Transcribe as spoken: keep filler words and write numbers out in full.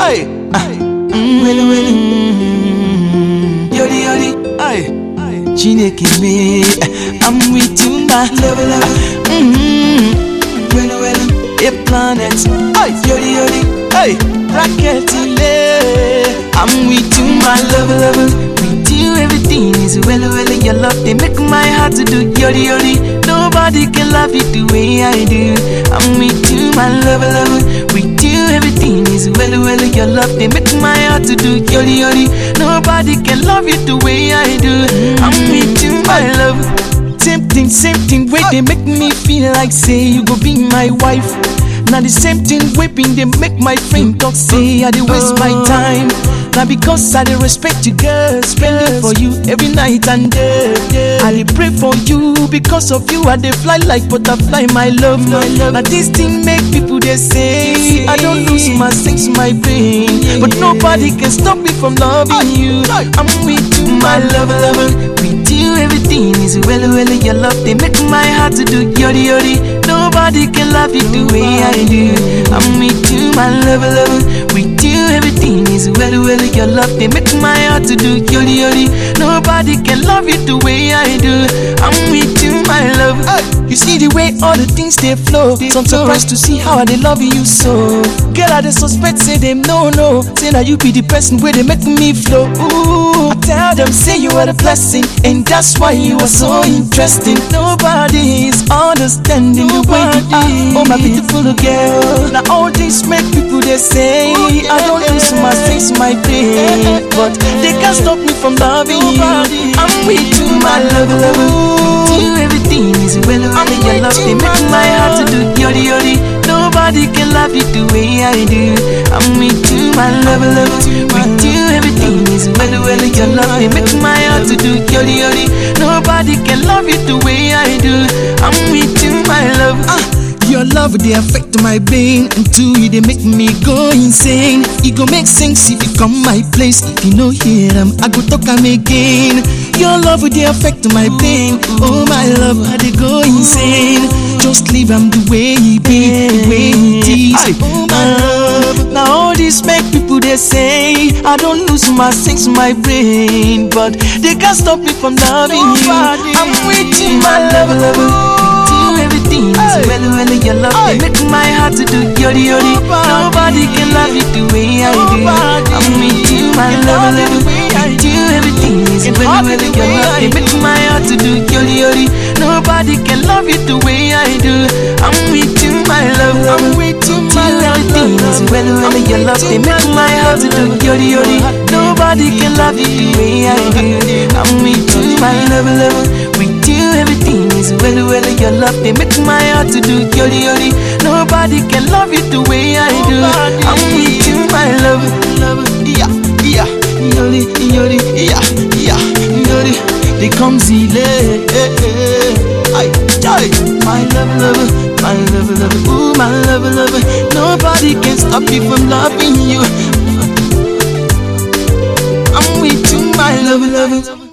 Aye, mm, well, well, yori yori, aye, Chineke me, I'm with you, my love, love, mm, well, well, a planet, aye, yori yori, aye, rocket, I'm with you, my love, love. Everything is well, well, your love, they make my heart to do yori yori. Nobody can love you the way I do. I'm with you, my love, love. With you, everything is well, well, your love, they make my heart to do yori yori. Nobody can love you the way I do. I'm with you, my love. Same thing, same thing, way they make me feel like say you go be my wife. Now the same thing, whipping they make my friend talk say I dey waste my time. Now because I dey respect you, girl, spend it for you every night and day. I dey pray for you, because of you I dey fly like butterfly, my love. Now this thing make people they say I don't lose my sense, my brain, but nobody can stop me from loving you. I'm with you, my love, lover. With you everything is well, well, your love they make my heart to do yori yori. Nobody can love you the way I do. I'm with you, my love, lover. With you everything is well, well, your love they make my heart to do yori yori. Nobody can love you the way I do. I'm with you, my love. You see the way all the things they flow. So I'm surprised to see how they love you so. Girl, I dey suspect say them no no. Say now you be the person where they make me flow. Ooh, I tell them say you are the blessing, and that's why you are so interesting. Nobody is understanding the way you are. Oh my beautiful girl. Now all this make people they say I don't lose my sense, my pain, but they can't stop me from loving you. I'm with you, my love, love. With you everything is well, well, your love they make my heart to do yori yori. Nobody can love you the way I do. I'm with you, my love, love. With you everything is well, well, your love they make my heart to do yori yori. Nobody can love you the way I do. I'm with you, my love. Ah. Your love, they affect my brain, and two, they make me go insane. It go make sense if you come my place. If you no hear them, I go talk them again. Your love, they affect my brain. Oh my love, I they go insane. Just leave them the way he be, the way he is. Oh my love. Now all this make people they say I don't lose my sense, my brain, but they can't stop me from loving you. I'm with you, my love, love. Everything is well, well, your love they make my heart to do yori yori. Nobody can love you the way I do. I'm with you, my love, love. With you everything is well, well, your love they make my heart to do yori yori. Nobody can love you the way I do. I'm with you, my love. I'm with you, my love. Everything is well, well, your love they make my heart to do yori yori. Nobody can love you the way I do. I'm with you, my love, love. With you everything is well, well, your love they make my heart to do yori yori. Nobody can love you the way I do. I'm with you, my love, love. Yeah, yeah, yori, yori, yeah, yeah, yori. They come zile, eh, eh. Ay, ay, my love, love, my love, love. Ooh, my love, love. Nobody can stop me from loving you. I'm with you, my love, love.